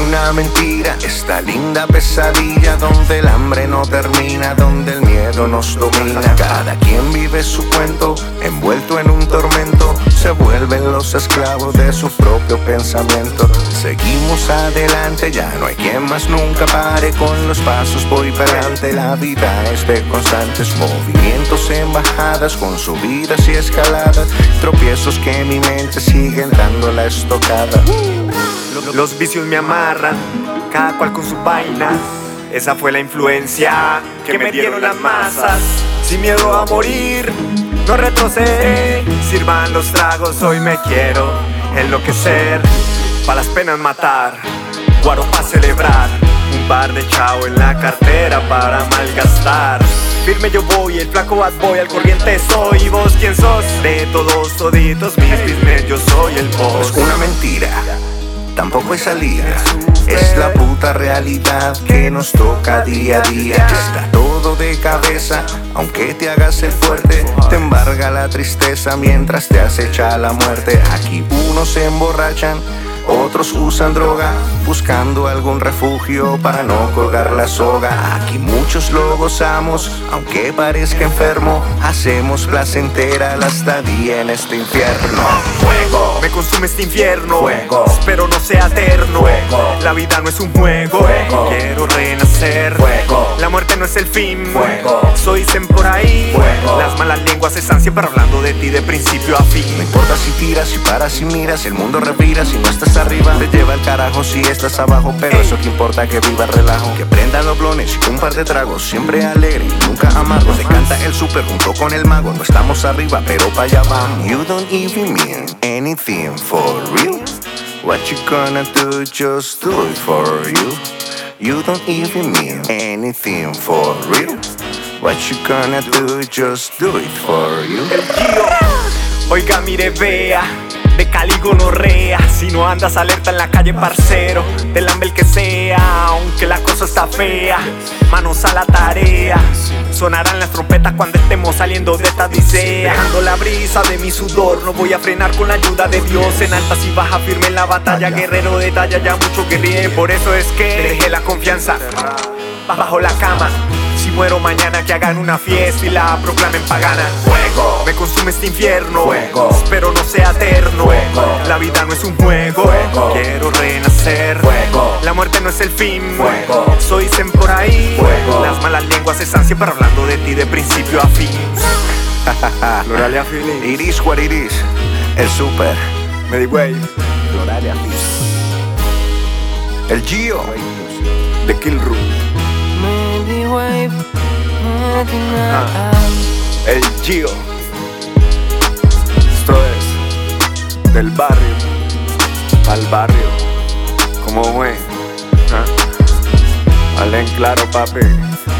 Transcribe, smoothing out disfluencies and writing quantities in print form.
una mentira, esta linda pesadilla donde el hambre no termina, donde el miedo nos domina. Cada quien vive su cuento, envuelto en un tormento, se vuelven los esclavos de su propio pensamiento. Seguimos adelante, ya no hay quien más nunca pare, con los pasos voy para adelante. La vida es de constantes movimientos en bajadas, con subidas y escaladas, tropiezos que mi mente sigue dando la estocada. Los vicios me amarran, cada cual con su vaina. Esa fue la influencia que me dieron las masas. Sin miedo a morir, no retroceder. Sirvan los tragos, hoy me quiero enloquecer. Pa' las penas matar, guaro pa' celebrar. Un par de chao en la cartera para malgastar. Firme yo voy, el flaco bad boy, al corriente soy. ¿Y vos quién sos? De todos toditos mis business, yo soy el boss. Es una mentira, tampoco hay salida, es la puta realidad que nos toca día a día. Está todo de cabeza, aunque te hagas el fuerte, te embarga la tristeza mientras te acecha la muerte. Aquí unos se emborrachan, otros usan droga, buscando algún refugio para no colgar la soga. Aquí muchos lo gozamos, aunque parezca enfermo, hacemos placentera la estadía en este infierno. Fuego, me consume este infierno. Fuego, espero no sea eterno. Fuego, la vida no es un juego. Fuego, quiero renacer. Fuego, la muerte no es el fin. Fuego, eso dicen por ahí. Fuego, las malas lenguas están siempre hablando de ti de principio a fin. No importa si tiras, si paras, si miras, el mundo revira. Si no estás arriba, te lleva el carajo si estás abajo. Pero eso que importa, que viva el relajo. Que prendan los blones y un par de tragos, siempre alegre y nunca amargo. Se canta el super junto con el mago. No estamos arriba, pero pa' allá vamos. You don't even mean anything for real. What you gonna do, just do it for you. You don't even mean anything for real. What you gonna do, just do it for you. El Gio, oiga mire vea, de Cali gonorrea. Si no andas alerta en la calle parcero, del hambre el que sea, aunque la cosa está fea. Manos a la tarea, sonarán las trompetas cuando estemos saliendo de esta odisea. Dejando la brisa de mi sudor, no voy a frenar con la ayuda de Dios. En altas y bajas firme en la batalla, guerrero de talla, ya mucho guerrillé. Por eso es que dejé la confianza bajo la cama. Si muero mañana que hagan una fiesta y la proclamen pagana. Fuego, me consume este infierno. Fuego, espero no sea eterno. Fuego, la vida no es un juego. Fuego, quiero renacer. Fuego, la muerte no es el fin. Fuego, eso dicen por ahí. Fuego, las malas lenguas están siempre hablando de ti de principio a fin. Loralia feeling. It is what it is. El super Mediwave. Loralia feeling. El Gio The Kill Room. El Gio. Esto es del barrio al barrio. ¿Cómo fue? Hablen claro, papi.